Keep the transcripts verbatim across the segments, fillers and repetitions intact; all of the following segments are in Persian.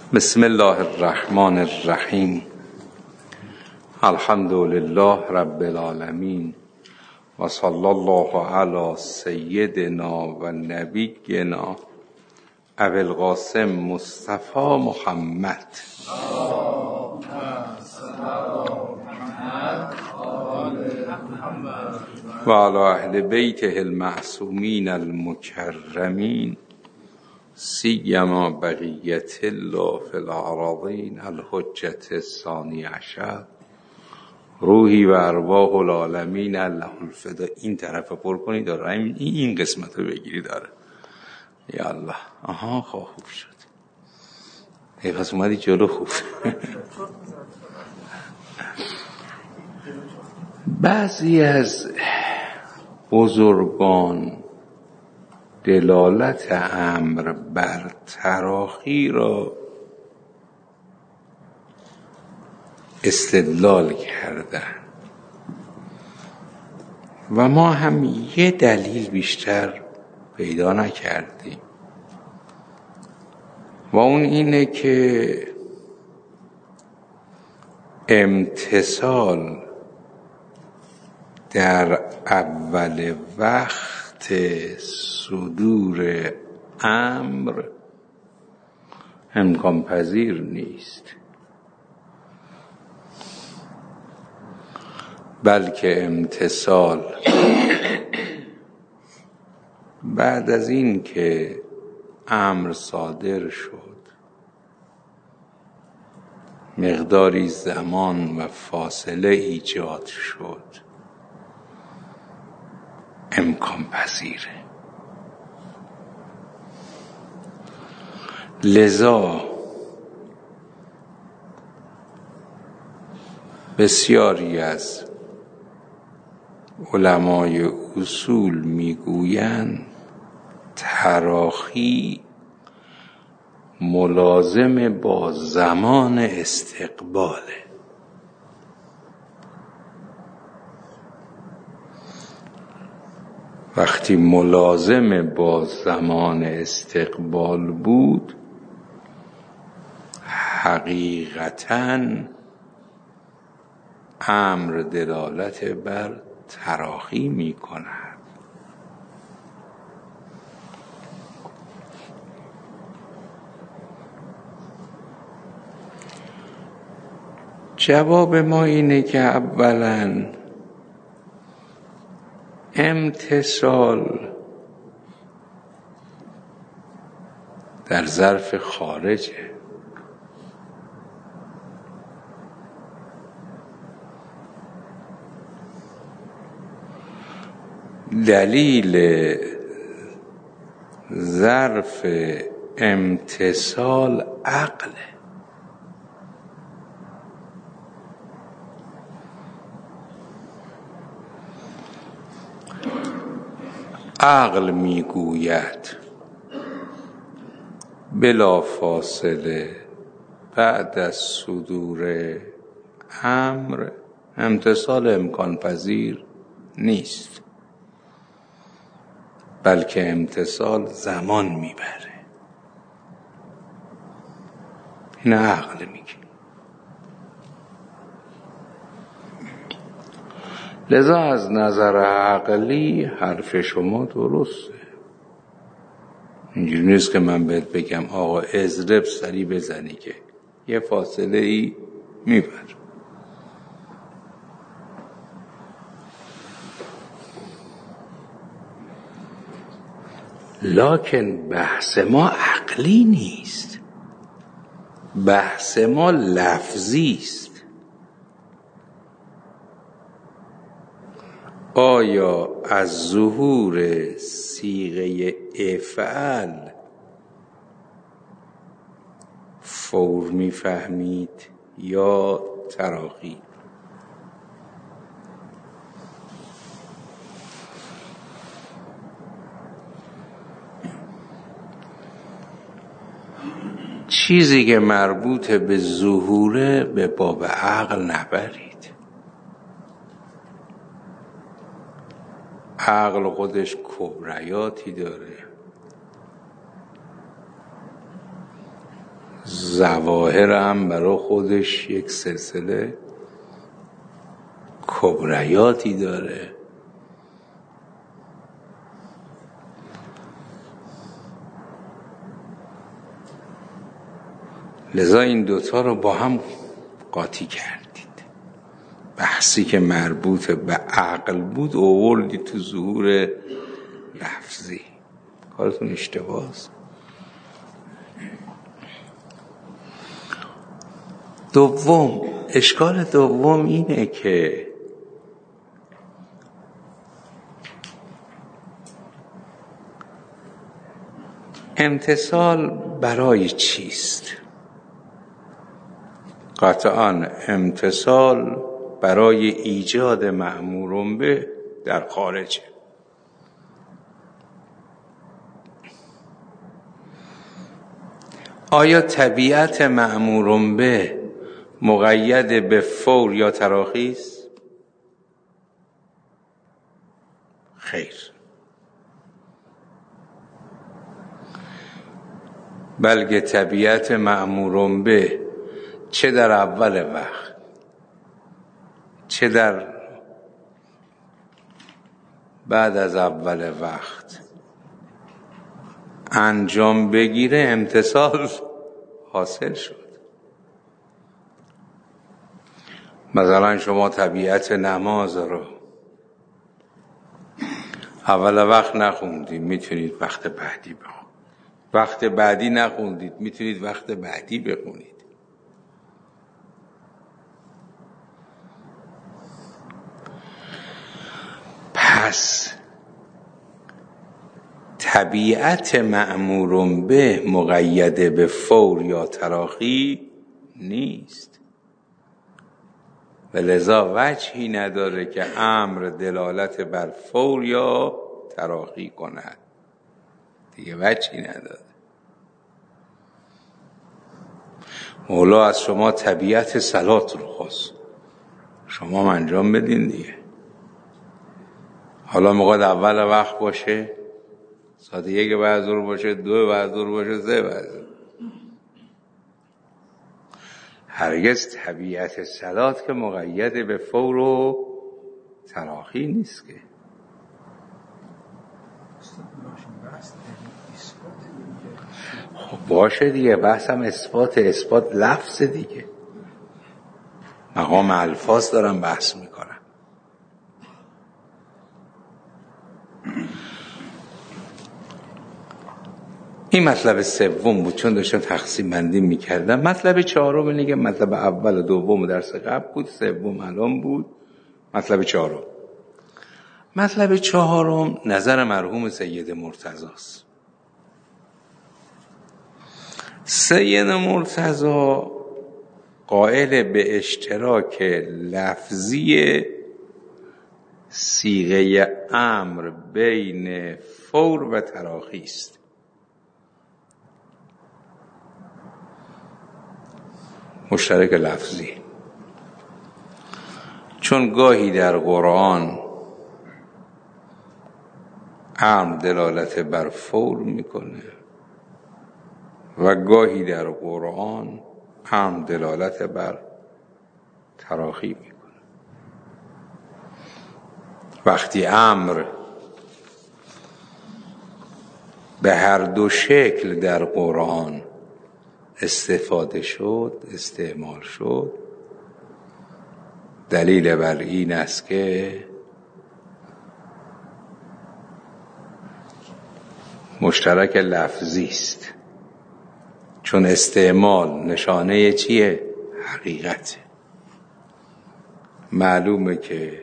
بسم الله الرحمن الرحیم. الحمد لله رب العالمین و صلی الله علی سیدنا و نبینا ابی القاسم مصطفی محمد و علی اهل بیته المعصومین المکرمین سیما بقیت الله فی الارضین الحجة الثانی عشر روحی و ارواح العالمین الله الفدا. این طرف پر کنید داره این این قسمت رو بگیری داره. یا الله. آها خواه خوب شد. ای پس اومدی جلو. خوب. بعضی از بزرگان دلالت امر بر تراخی را استدلال کردن و ما هم یه دلیل بیشتر پیدا نکردیم و اون اینه که امتثال در اول وقت صدور امر امکان پذیر نیست، بلکه امتثال بعد از این که امر صادر شد مقداری زمان و فاصله ایجاد شد امکان پذیره. لذا بسیاری از علمای اصول میگویند تراخی ملازم با زمان استقباله. وقتی ملازم با زمان استقبال بود حقیقتاً امر دلالت بر تراخی می کند. جواب ما اینه که اولاً امتثال در ظرف خارجه. دلیل ظرف امتثال عقله. عقل میگوید بلا فاصله بعد از صدور امر امتثال امکان پذیر نیست، بلکه امتثال زمان میبره. این عقل میگه. لذا از نظر عقلی حرف شما درسته. اینجوری نیست که من بهت بگم آقا اضرب سری بزنی که یه فاصله ای میبر. لکن بحث ما عقلی نیست، بحث ما لفظی است. آیا از ظهور صیغه افعل فور میفهمید یا تراخی؟ چیزی که مربوط به ظهوره به باب عقل نبرید. عقل خودش کبریاتی داره. ظواهر هم برای خودش یک سلسله کبریاتی داره. لذا این دوتا رو با هم قاطی کردید. بحثی که مربوط به عقل بود آوردی تو ظهور لفظی. کارتون اشتباهه. دوم، اشکال دوم اینه که امتثال برای چیست؟ قطعاً امتثال برای ایجاد مأمور به در خارجه. آیا طبیعت مأمور به مقید به فور یا تراخی است؟ خیر. بلکه طبیعت مأمور به چه در اول وقت چه در بعد از اول وقت انجام بگیره امتثال حاصل شد. مثلا شما طبیعت نماز رو اول وقت نخوندید، میتونید وقت بعدی بخونید. وقت بعدی نخوندید، میتونید وقت بعدی بخونید. پس طبیعت مأمور به مقید به فور یا تراخی نیست و لذا وجهی نداره که امر دلالت بر فور یا تراخی کند. دیگه وجهی نداره. مولا از شما طبیعت صلات رو خواست، شما انجام بدین دیگه. حالا میخواد اول وقت باشه، ساعت یک بعد ظهر باشه، دو بعد ظهر باشه، سه بعد ظهر. هرگز طبیعت صلات که مقید به فور و تراخی نیست که. خب باشه دیگه، بحث هم اثبات اثبات لفظ دیگه. مقام الفاظ دارم بحث میکنم. این مطلب سوم بود چون داشتم تقسیم بندی میکردم. مطلب چهارم اینه که مطلب اول و دوم درس قبل بود، سوم الان بود. مطلب چهارم مطلب چهارم نظر مرحوم سید مرتضی است. سید مرتضی قائل به اشتراک لفظی صیغه امر بین فور و تراخی است. مشترک لفظی، چون گاهی در قرآن امر دلالت بر فور میکنه و گاهی در قرآن امر دلالت بر تراخی میکنه. وقتی امر به هر دو شکل در قرآن استفاده شد، استعمال شد، دلیل بر این است که مشترک لفظی است. چون استعمال نشانه چیه؟ حقیقت. معلومه که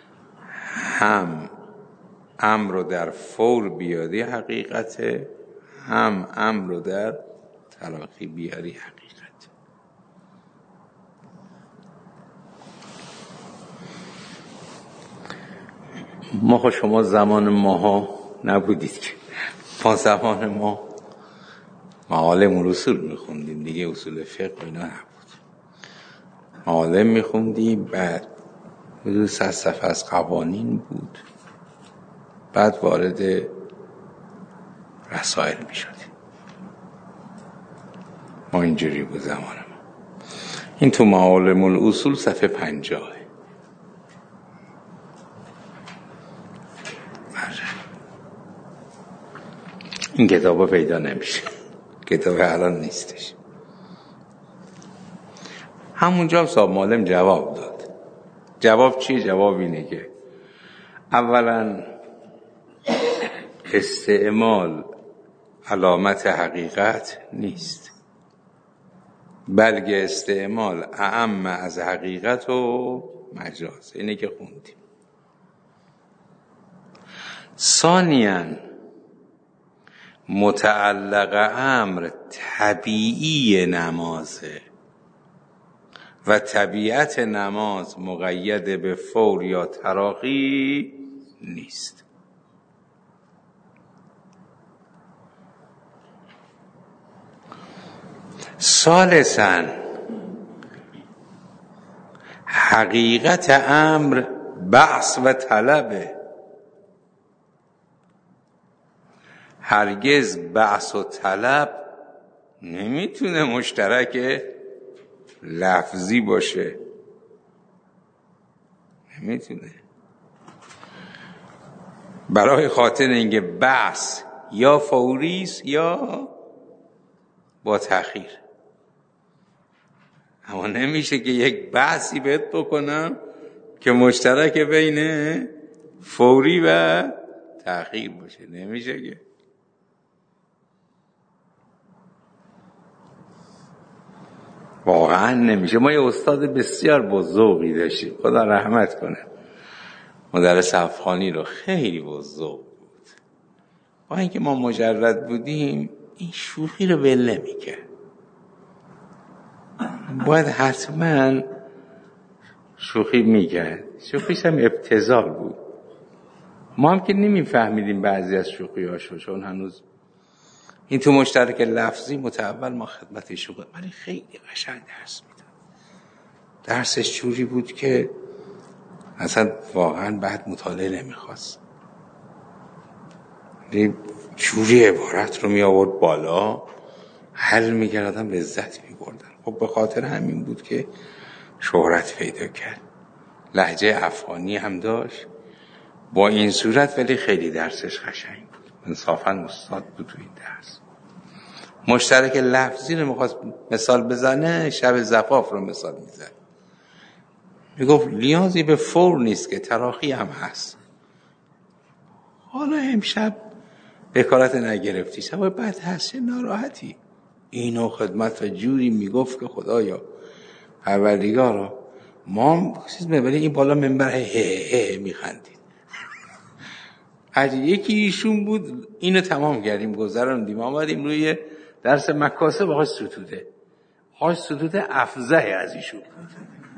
هم امر رو در فور بیاری حقیقته، هم امر رو در تراخی بیاری حقیقت. ما خود شما زمان ماها نبودید که ما زمان ما معالم اصول میخوندیم دیگه، اصول فقه اینا نبود. معالم میخوندیم، بعد حدود صد صفحه از قوانین بود، بعد وارد رسائل میشدیم. ما اینجوری بود زمان ما. این تو معالم الاصول صفحه پنجاه. این کتابا پیدا نمیشه، کتاب الان نیستش. همونجا صاحب معلم جواب داد. جواب چیه؟ جواب اینه که اولا استعمال علامت حقیقت نیست، بلکه استعمال اعم از حقیقت و مجاز. اینه که خوندیم. ثانیاً متعلق امر طبیعی نمازه و طبیعت نماز مقید به فور یا تراخی نیست. ثالثاً حقیقت امر بحث و طلبه، هرگز بحث و طلب نمیتونه مشترک لفظی باشه، نمیتونه. برای خاطر اینکه بحث یا فوری است یا با تأخیر. اما نمیشه که یک بحثی بهت بکنم که مشترک بین فوری و تأخیر باشه، نمیشه که. واقعا نمیشه. ما یه استاد بسیار بزرگی داشتیم، خدا رحمت کنه، مدرس افغانی رو، خیلی بزرگ بود. با اینکه ما مجرد بودیم این شوخی رو ول نمی‌کرد. باید حتما شوخی میکرد. شوخیش هم ابتذال بود. ما هم که نمیفهمیدیم بعضی از شوخی‌هاشو، چون هنوز این تو مشترک لفظی متأول ما خدمت شوخی، ولی خیلی قشنگ درس میداد. درسش جوری بود که اصلا واقعا بعد مطالعه نمیخواست. جوری عبارت رو می آورد بالا، حل میکرد، آدم لذت میبردن. خب به خاطر همین بود که شهرت پیدا کرد. لهجه افغانی هم داشت با این صورت، ولی خیلی درسش قشنگ بود. انصافا استاد بود تو این درس. مشترک لفظی رو میخواست مثال بزنه، شب زفاف رو مثال میزن. میگفت نیازی به فور نیست که تراخی هم هست. حالا امشب بکارت نگرفتی، شب بعد هست، چه ناراحتی. اینو خدمت و جوری میگفت که خدایا پروردگارا ما هم چیز میبریم این بالا منبر هه هه هه میخندید. هر یکی ایشون بود. اینو تمام کردیم، گذراندیم، آمدیم روی درس مکاسب آقای ستوده. آقای ستوده افزه از ایشون بود،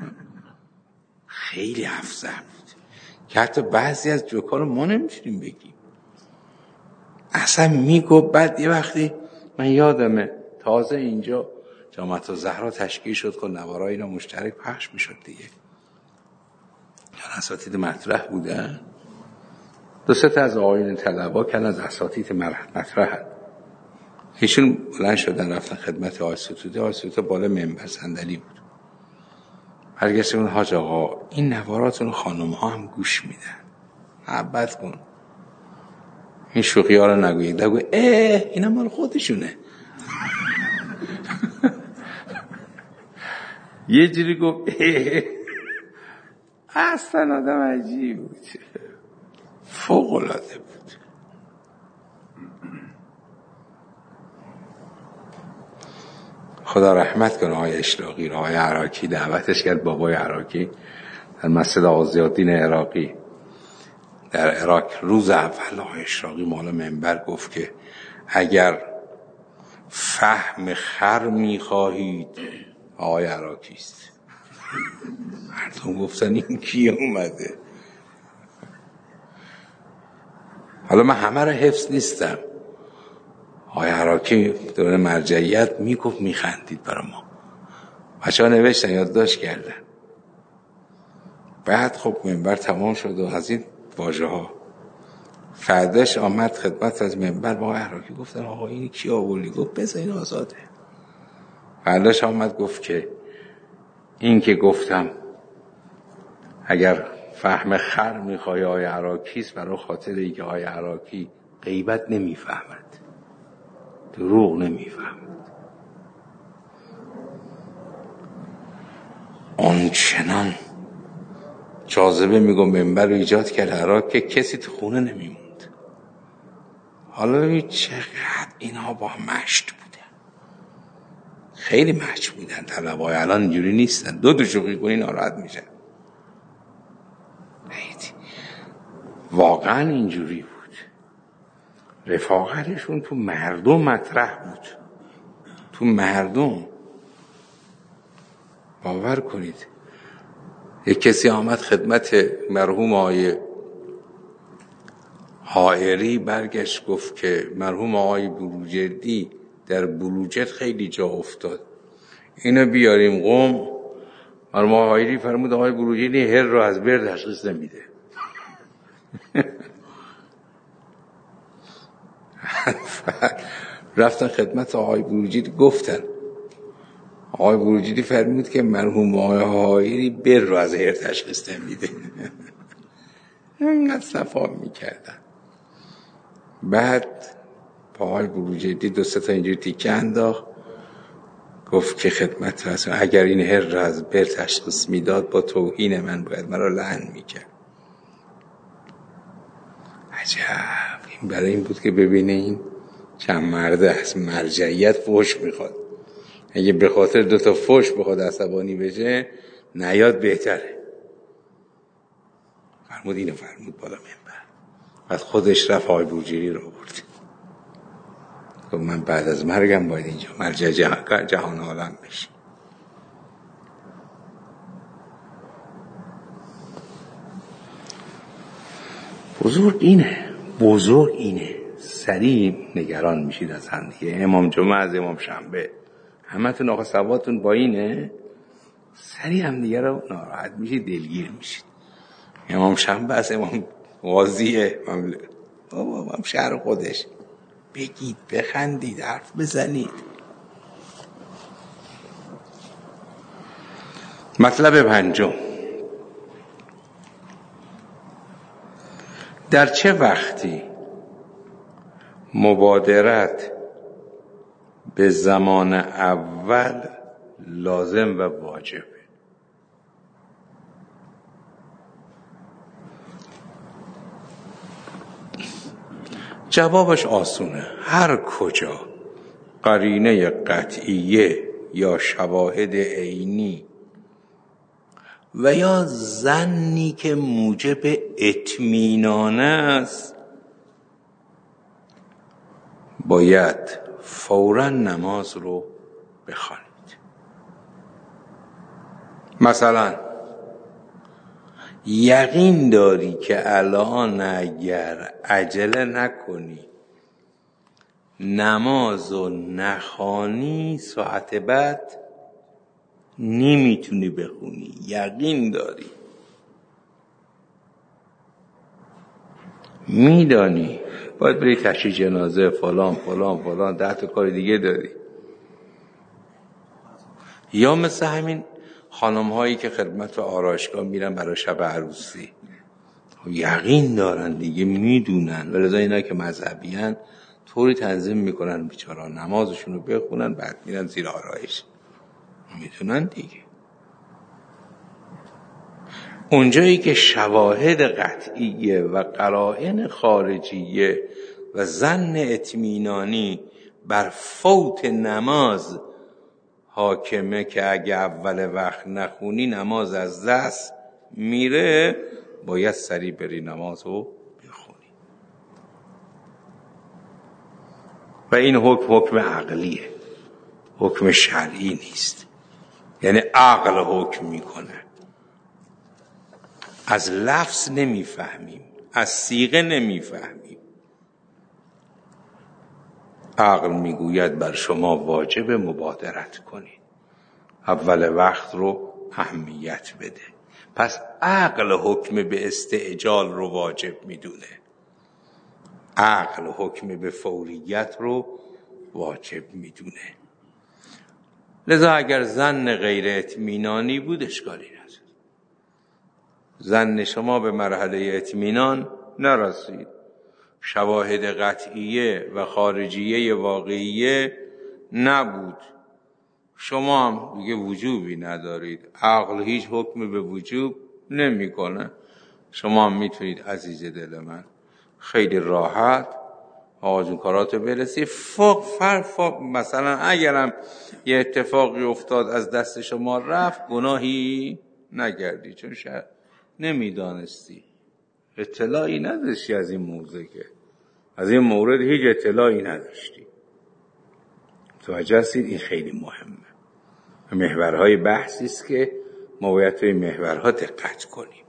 خیلی افزه بود که حتی بعضی از جوکا رو ما نمیتونیم بگیم. اصلا میگو. بعد یه وقتی من یادمه تازه اینجا جامعه الزهرا تشکیل شد که نوارای اینا مشترک پخش میشد دیگه. چون اساتید مطرح بودن، دو سه تا از آقایون طلبا کن از اساتید مطرح ایشون بلند شدن رفتن خدمت آقای ستوده. آقای ستوده بالا منبر صندلی بود. هرگز اون حاج آقا این نواراتون خانم ها هم گوش میدن، محبت کن، این شوخی ها رو نگویید. نگوید اه اینا مال خودشونه. یه جوری گفت اه. اصلا آدم عجیب بود، فوق العاده بود. خدا رحمت کنه آقای اشراقی رو. آقای عراقی دعوتش کرد، بابای عراقی در مسجد آغازالدین عراقی در عراق. روز اول آقای اشراقی مالا منبر گفت که اگر فهم خر میخواهید آقای عراقی است. مردم گفتن این کی اومده؟ حالا من همه رو حفظ نیستم. آقای عراقی دوران مرجعیت میگفت، میخندید برای ما. بچه ها نوشتن، یادداشت کردن. بعد خب منبر تمام شد و از این واژه ها. فرداش آمد خدمت از منبر با آقای عراقی، گفتن آقا این کی آوردی؟ گفت بذار این آزاده. بعدش آمد گفت که این که گفتم اگر فهم خر میخوای آقای عراقیست، برای خاطر اینکه آقای عراقی غیبت نمیفهمد، دروغ نمیفهمد. اون چنان جاذبه میگم منبر رو ایجاد کرد عراق که کسی تو خونه نمیموند. حالا ببین چقدر اینها با مشت بودن، خیلی مشت بودن. طلبای الان اینجوری نیستن، دو دو شوخی کنی ناراحت میشن. واقعا اینجوری بود. رفاقتشون تو مردم مطرح بود، تو مردم. باور کنید یک کسی آمد خدمت مرحوم آقای حائری، برگشت گفت که مرحوم آقای بروجردی در بروجرد خیلی جا افتاد، اینو بیاریم قم. مرحوم آقای حائری فرمود آقای بروجردی هر رو از بر تشخیص نمیده. رفتن خدمت آقای بروجردی گفتن، آقای بروجردی فرمود که مرحوم آقای حائری بر رو از هر تشخیص نمیده. اینقدر صفا میکردن. بعد آقای بروجردی دو سه تا اینجوری تیکه انداخت، گفت که خدمت رسول اگر این هر رو از بر تشخیص میداد با توهین من باید مرا لعن میکرد. عجب. این برای این بود که ببینه این چند مرده از مرجعیت فحش میخواد. اگه به خاطر دو تا فحش بخواد عصبانی بشه نیاد بهتره. فرمود اینو فرمود بالا منبر. بعد خودش رفت آقای بروجردی رو برد. گفت من بعد از مرگم باید اینجا مرجع جهان عالم بشه. بزرگ اینه، بزرگ اینه. سریع نگران میشید از هم دیگه. امام جمعه از امام شنبه همتون آقا سواتون با اینه، سریع هم دیگه رو ناراحت میشید، دلگیر میشید. امام شنبه از امام قاضیه مملکت، بابا هم شهر خودش. بگید، بخندید، حرف بزنید. مطلب پنجم، در چه وقتی مبادرت به زمان اول لازم و واجبه؟ جوابش آسونه. هر کجا قرینه قطعیه یا شواهد عینی و یا ظنی که موجب اطمینان است، باید فوراً نماز رو بخوانید. مثلا یقین داری که الان اگر عجله نکنی نماز رو نخوانی ساعت بعد نمیتونی بخونی، یقین داری، میدانی باید بری تشییع جنازه فلان فلان فلان، ده تا کار دیگه داری. یا مثل همین خانم هایی که خدمت و آرایشگاه میرن برای شب عروسی، یقین دارن دیگه، میدونن، ولذا اینا که مذهبی هن طوری تنظیم میکنن بیچارا نمازشون رو بخونن بعد میرن زیر آرایش، میدونن دیگه. اونجایی که شواهد قطعیه و قرائن خارجیه و ظن اطمینانی بر فوت نماز حاکمه که اگه اول وقت نخونی نماز از دست میره، باید سریع بری نماز رو بخونی. و این حکم حکم عقلیه، حکم شرعی نیست. یعنی عقل حکم میکنه. از لفظ نمیفهمیم، از صیغه نمیفهمیم. عقل میگوید بر شما واجب مبادرت کنید، اول وقت رو اهمیت بده. پس عقل حکم به استعجال رو واجب میدونه، عقل حکم به فوریت رو واجب میدونه. لذا اگر ظن غیر اطمینانی بود اشکالی نداره. ظن شما به مرحله اطمینان نرسید، شواهد قطعیه و خارجیه واقعیه نبود، شما هم دیگه وجوبی ندارید، عقل هیچ حکمی به وجوب نمیکنه. شما هم میتونید عزیز دل من خیلی راحت آقا جون کاراتو برسی. فوق فر فوق مثلا اگرم یه اتفاقی افتاد از دست شما رفت، گناهی نگردی، چون شاید نمیدانستی، اطلاعی نداشتی از این موضوع، که از این مورد هیچ اطلاعی نداشتی. متوجه هستید؟ این خیلی مهمه. محورهای بحثی است که ما باید توی محورها دقت کنیم.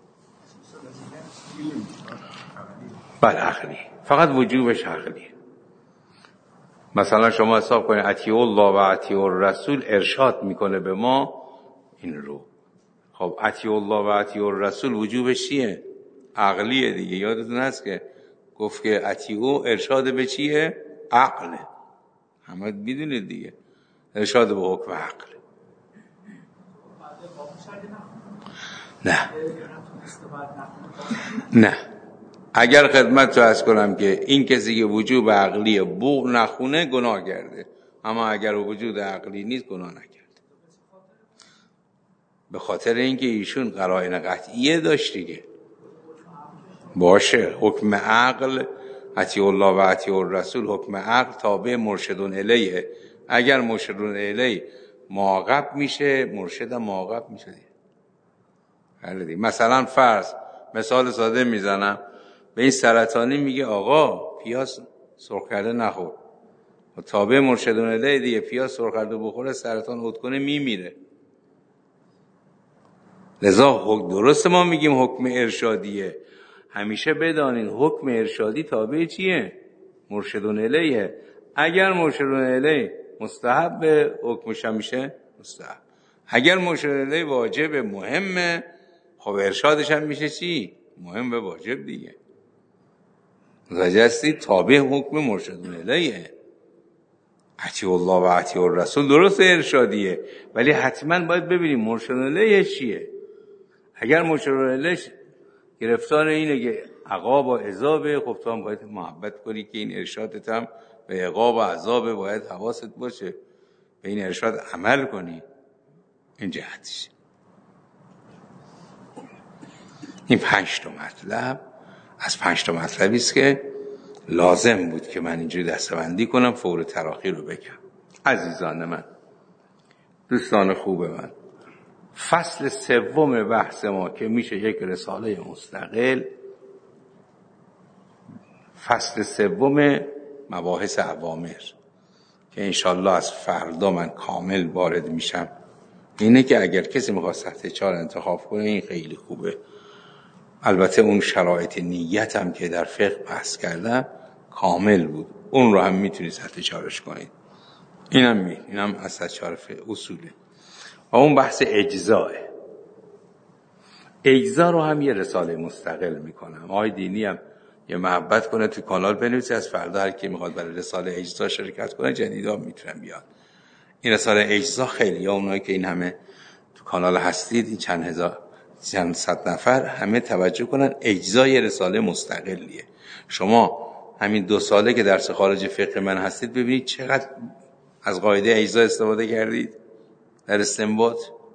بله عقلی، فقط وجوبش عقلیه. مثلا شما حساب کنید اطیع الله و اطیع الرسول ارشاد میکنه به ما این رو. خب اطیع الله و اطیع الرسول وجوبش چیه؟ عقلیه دیگه. یادتون هست که گفت که اطیع ارشاد به چیه؟ عقله. همه میدونید دیگه ارشاد به حکم عقل. نه نه اگر خدمت تو عرض کنم که این کسی که وجوب عقلی بوق نخونه گناه کرده، اما اگر وجود عقلی نیست گناه نکرده. به خاطر اینکه ایشون قرائن قطعیه داشت دیگه. باشه حکم عقل اطیع الله و اطیع الرسول، حکم عقل تابع مرشدون الیه. اگر مرشدون الیه معاقب میشه، مرشد معاقب میشه دیگه. مثلا فرض مثال ساده میزنم، به این سرطانی میگه آقا پیاز سرخ کرده نخور، و تابع مرشدون الیه دیگه، پیاز سرخ کرده بخوره سرطان عود کنه میمیره. لذا درست ما میگیم حکم ارشادیه. همیشه بدانین حکم ارشادی تابع چیه؟ مرشدون الیه. اگر مرشدون الیه مستحب به حکمش میشه مستحب، اگر مرشدون الیه واجب مهمه، خب ارشادش هم میشه چی؟ مهم به واجب دیگه. متوجه هستی؟ تابع حکم مرشدون الیه. اطیع الله و اطیع الرسول درست ارشادیه، ولی حتما باید ببینیم مرشدون الیه چیه. اگر مرشدون الیه گرفتار اینه که عقاب و عذابه، خب تو هم باید محبت کنی که این ارشادت هم به عقاب و عذابه، باید حواست باشه به این ارشاد عمل کنی. این جهتش. این پنج تا مطلب از پنج تا مطلبی است که لازم بود که من اینجوری دسته‌بندی کنم، فور تراخی رو بگم. عزیزان من، دوستان خوب من، فصل سوم بحث ما که میشه یک رساله مستقل، فصل سوم مباحث اوامر که انشالله از فردا من کامل وارد میشم، اینه که اگر کسی میخواد سطح چهار انتخاب کنه این خیلی خوبه. البته اون شرایط نیت هم که در فقه بحث کردم کامل بود، اون رو هم میتونید سطح چهارش کنید. اینم می اینم از سطح چهار اصوله. و اون بحث اجزاه. اجزا رو هم یه رساله مستقل میکنم. آقای دینی هم یه محبت کنه تو کانال بنویسه، از فردا هر کی میخواد برای رساله اجزا شرکت کنه جدیدا میتونن بیاد. این رساله اجزا خیلی، یا اونایی که این همه تو کانال هستید، این چند هزار چند صد نفر، همه توجه کنن اجزای رساله مستقلیه. شما همین دو ساله که درس خارج فقه من هستید ببینید چقدر از قاعده اجزا استفاده کردید در استنباط.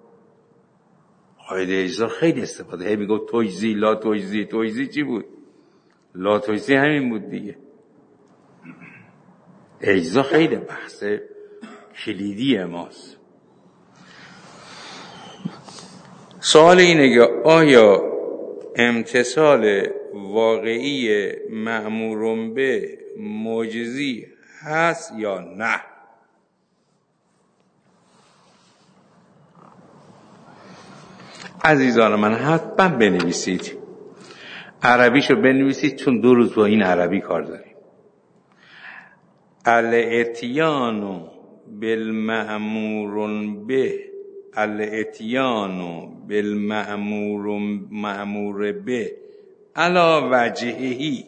قاعده اجزا خیلی استفاده. هی میگه توجزی لا توجزی، توجزی چی بود؟ لا توجزی همین بود دیگه. اجزا خیلی بحث کلیدی ماست. سوال اینه که آیا امتثال واقعی مأمور به معجزی هست یا نه؟ عزیزان من حتما بنویسید، عربیشو بنویسید، چون دو روز با این عربی کار داریم. الاتیان بالمأمور به، الاتیان بالمأمور مأمور به علی وجهه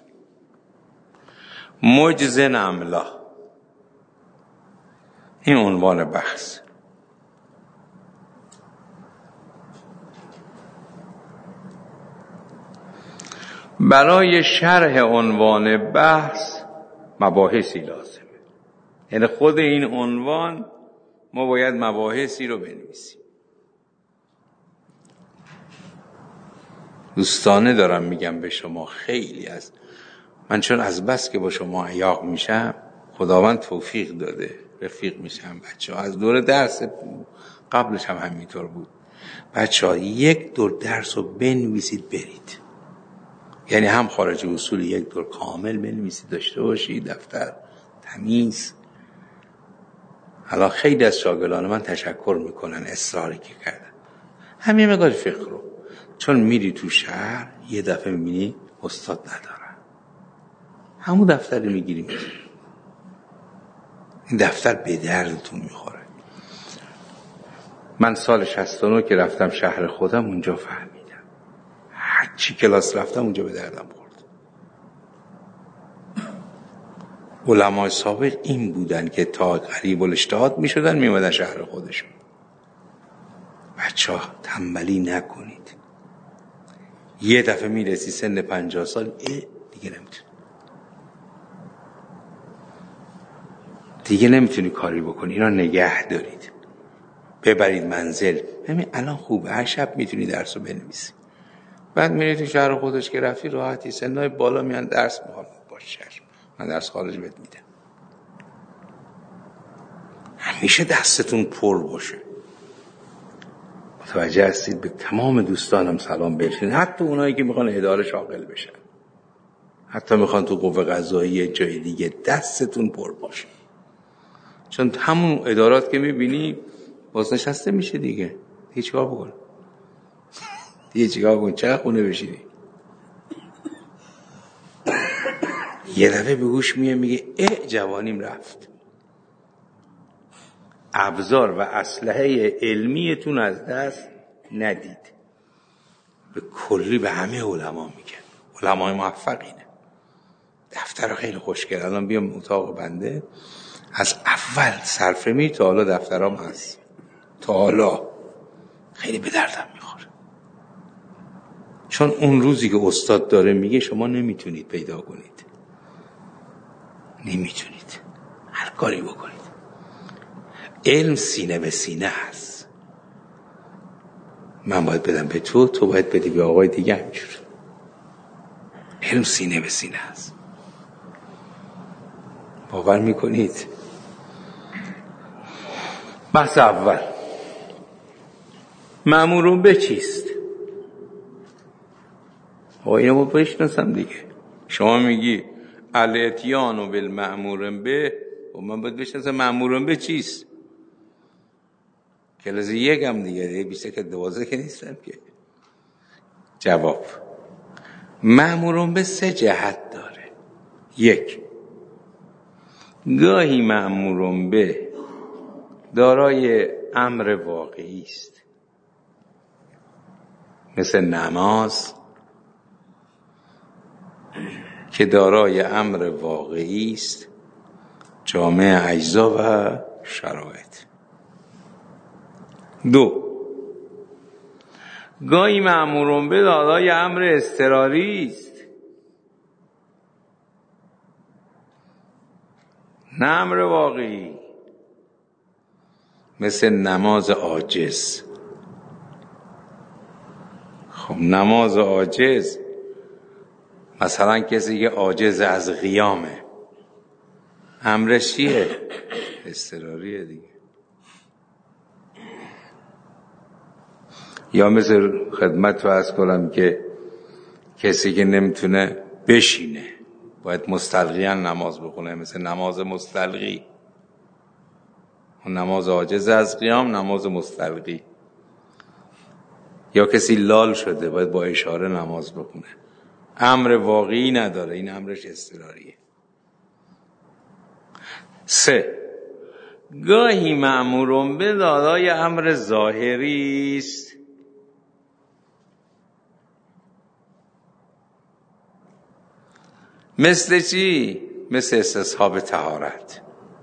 مجزن ام لا. این عنوان بحث. برای شرح عنوان بحث مباحثی لازمه. یعنی خود این عنوان ما باید مباحثی رو بنویسیم. دوستانه دارم میگم به شما، خیلی از من چون از بس که با شما عیاق میشم، خداوند توفیق داده رفیق میشم بچه ها. از دور درس قبلش هم همینطور بود. بچه ها یک دور درس رو بنویسید برید، یعنی هم خارج اصول یک دور کامل بنویسید داشته باشید، دفتر تمیز. حالا خیلی از شاگردان من تشکر میکنن اصراری که کردن همین مقدار فقه رو، چون میری تو شهر یه دفعه میبینی استاد ندارن، همون دفتر رو میگیری میری. این دفتر به دردتون میخوره. من سال شصت و نه که رفتم شهر خودم اونجا فهمیدم هر چی کلاس رفتم اونجا به دردم خورد. علمای سابق این بودن که تا قریب الاجتهاد میشدن میومدن شهر خودشون. بچه ها تنبلی نکنید. یه دفعه میرسی سن پنجاه سال اه دیگه نمیتونی دیگه نمیتونی کاری بکنی. اینا نگه دارید، ببرید منزل. ببین الان خوبه، هر شب میتونی درس رو بنویسی. بعد میری تو شهر خودش که رفتی راحتی، سنای بالا میان درس میخوان. باشه من درس خارج بهت میدم. همیشه دستتون پر باشه. متوجه هستید؟ به تمام دوستانم سلام برسونید، حتی اونایی که میخوان اداره شاغل بشن، حتی میخوان تو قوه قضاییه جای دیگه، دستتون پر باشه. چون همون ادارات که میبینی بازنشسته میشه دیگه. دیگه چیکار بکن؟ دیگه چیکار بکن؟ چه خونه بشینی؟ یه دفعه به گوش میه میگه اه جوانیم رفت. ابزار و اسلحه علمیتون از دست ندید. به کلی به همه علما میگن، علمای موفقینه. دفتر خیلی خوشگل. الان بیام اتاق بنده، از اول صرفه می تا حالا دفترام هست، تا حالا خیلی به دردم میخوره. چون اون روزی که استاد داره میگه شما نمیتونید پیدا کنید، نمیتونید هر کاری بکنید. علم سینه به سینه هست. من باید بدم به تو، تو باید بدی به آقای دیگه. همینجور علم سینه به سینه هست. باور میکنید؟ بحث اول، مأمورون به چیست؟ آقا اینو ما بشناسم دیگه. شما میگی الاتیان و بالمأمورن به، و من باید بشناسم مأمورون به چیست. کلاس یکم دیگه دیگه بیسته که دوازه که نیستم که. جواب، مأمورون به سه جهت داره. یک، گاهی مأمورون به دارای امر واقعی است، مثل نماز که دارای امر واقعی است، جامع اجزا و شرایط. دو، گاهی مأمورون به دارای امر اضطراری است، نه امر واقعی، مثل نماز عاجز. خب نماز عاجز، مثلا کسی که عاجز از قیامه، امرش چیه؟ اضطراریه دیگه. یا مثل خدمت رو عرض کنم که کسی که نمیتونه بشینه باید مستلقیان نماز بخونه، مثل نماز مستلقی. نماز عاجز از قیام، نماز مستلقی. یا کسی لال شده باید با اشاره نماز بخونه. امر واقعی نداره، این امرش اضطراریه. سه، گاهی مأمورون به دارای امر ظاهری است، مثل چی؟ مثل استصحاب طهارت.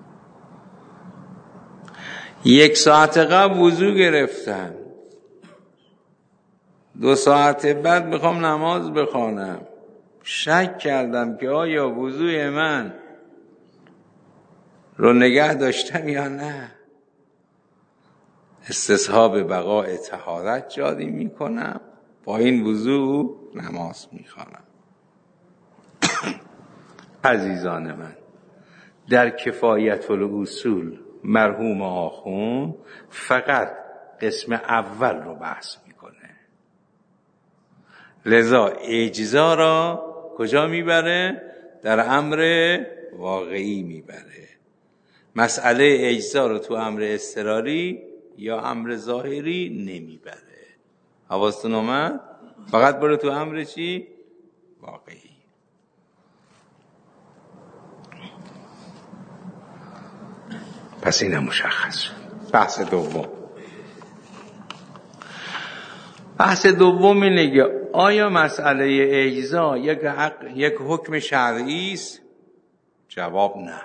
یک ساعت قبل وضو گرفتم، دو ساعت بعد میخوام نماز بخوانم، شک کردم که آیا وضوع من رو نگه داشتم یا نه. استصحاب بقاء طهارت جاری میکنم، با این وضوع نماز میخوانم. عزیزان من، در کفایت الاصول مرحوم آخوند فقط قسم اول رو بحث میکنه، لذا اجزا را کجا میبره؟ در امر واقعی میبره. مسئله اجزا رو تو امر اضطراری یا امر ظاهری نمیبره. حواستون اومد؟ فقط برو تو امر چی؟ واقعی. پس اینم مشخص شد. بحث دوم بحث دوم اینه که آیا مسئله اجزا یک, یک حکم شرعی است؟ جواب نه.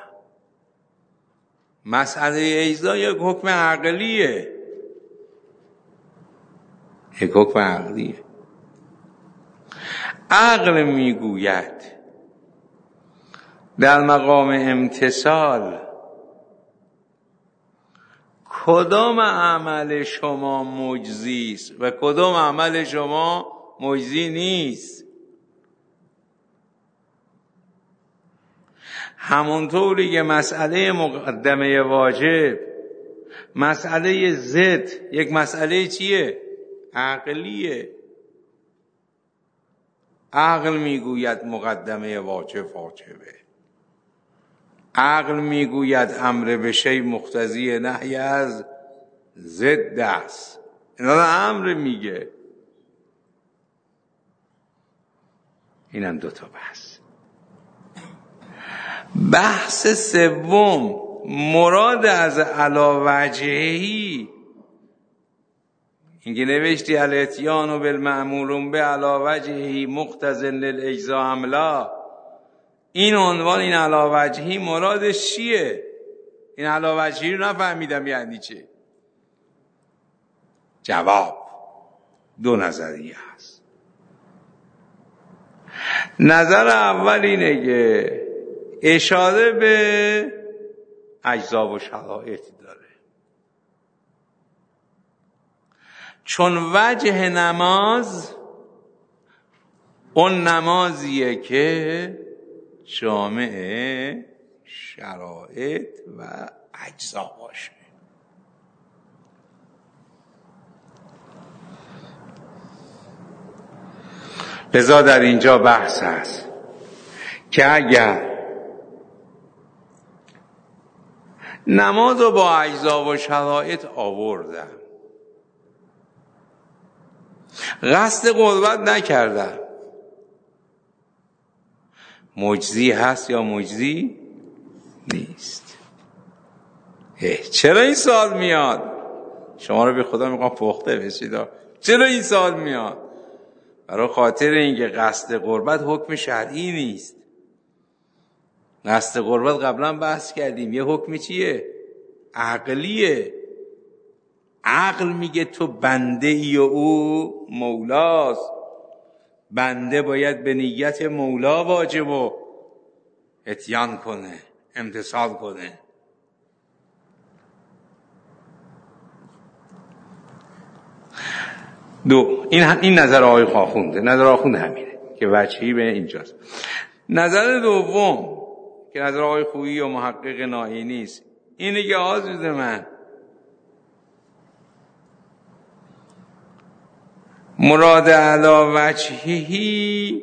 مسئله اجزا یک حکم عقلیه. یک حکم عقلیه. عقل میگوید در مقام امتثال کدام عمل شما مجزی است و کدام عمل شما مجزی نیست. همونطوری که مسئله مقدمه واجب، مسئله ضد یک مسئله چیه؟ عقلیه. عقل میگوید مقدمه واجب واجبه. عقل میگوید امر به شی مقتضی نهی از ضد است. اینا رو امر میگه. اینم دوتا بحث. بحث سوم مراد از علی وجهی، اینکه نوشتی الاتیان و بالمأمور به علی وجهی مقتضی للاجزاء ام لا، این عنوان این علی وجهی مرادش چیه؟ این علی وجهی رو نفهمیدم یعنی چه. جواب دو نظریه هست. نظر اول اینه که اشاره به اجزا و شرایط داره، چون وجه نماز اون نمازیه که جامع شرایط و اجزا باشه. لذا در اینجا بحث هست که اگر نماز رو با اجزا و شرایط آوردم، قصد قربت نکردم، مجزی هست یا مجزی نیست؟ چرا این سوال میاد؟ شما رو به خدا میگم پخته بشید. چرا این سوال میاد؟ برای خاطر اینکه قصد قربت حکم شرعی نیست. قصد قربت قبلا بحث کردیم یه حکم چیه؟ عقلیه. عقل میگه تو بنده ای و او مولاست. بنده باید به نیت مولا واجب و اتیان کنه، امتثال کنه. دو این این نظر آقای آخونده. نظر آخوند همینه که وجهی به اینجاست. نظر دوم که نظر آقای خویی و محقق نائینی است اینه که عزیز من مراد علی وجهی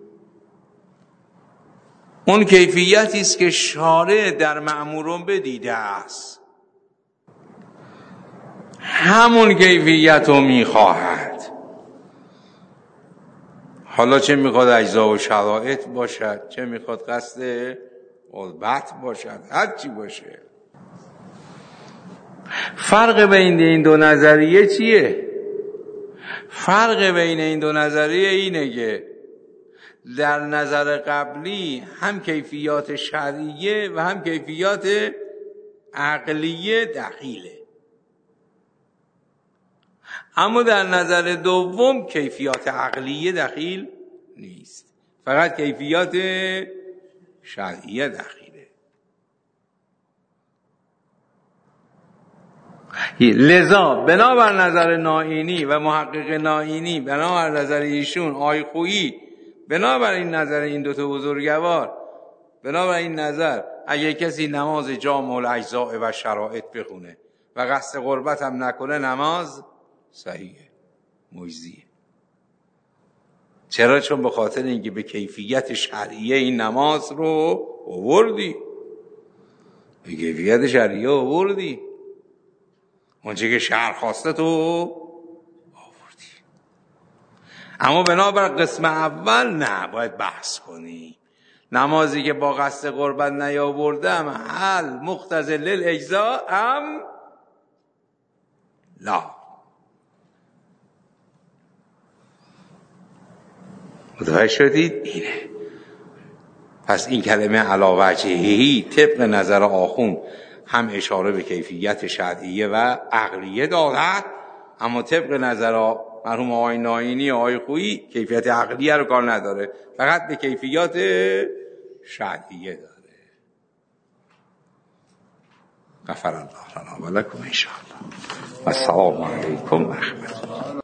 اون کیفیتی است که شارع در مأمورون بدیده است، همون کیفیت رو میخواهد. حالا چه میخواد اجزا و شرایط باشد، چه میخواد قصد قربت باشد، هر چی باشه. فرق بین این دو نظریه چیه؟ فرق بین این دو نظریه اینه که در نظر قبلی هم کیفیات شرعیه و هم کیفیات عقلیه دخیله، اما در نظر دوم کیفیات عقلیه دخیل نیست. فقط کیفیات شرعیه دخیله. لذا بنابر نظر نائینی و محقق نائینی، بنابر نظر ایشون آی خویی، بنابر این نظر این دوتا بزرگوار، بنابر این نظر اگه کسی نماز جامع الاجزاء و شرائط بخونه و قصد قربت هم نکنه نماز صحیحه، مجزیه. چرا؟ چون به خاطر اینکه به کیفیت شرعیه این نماز رو آوردی، به کیفیت شرعیه آوردی، اونچه که شرع خواسته تو آوردی. اما بنابر قسم اول نه، باید بحث کنی. نمازی که با قصد قربت نیاوردم هل مقتضی للاجزاء ام لا. متوجه شدید؟ اینه. پس این کلمه علی وجهی طبق نظر آخوند هم اشاره به کیفیت شرعیه و عقلیه دارد، اما طبق نظر مرحوم آقای نائینی و آقای خویی کیفیت عقلیه رو کار نداره، فقط به کیفیت شرعیه داره. غفر الله لنا و لکم ان شاء الله. السلام علیکم و رحمت الله.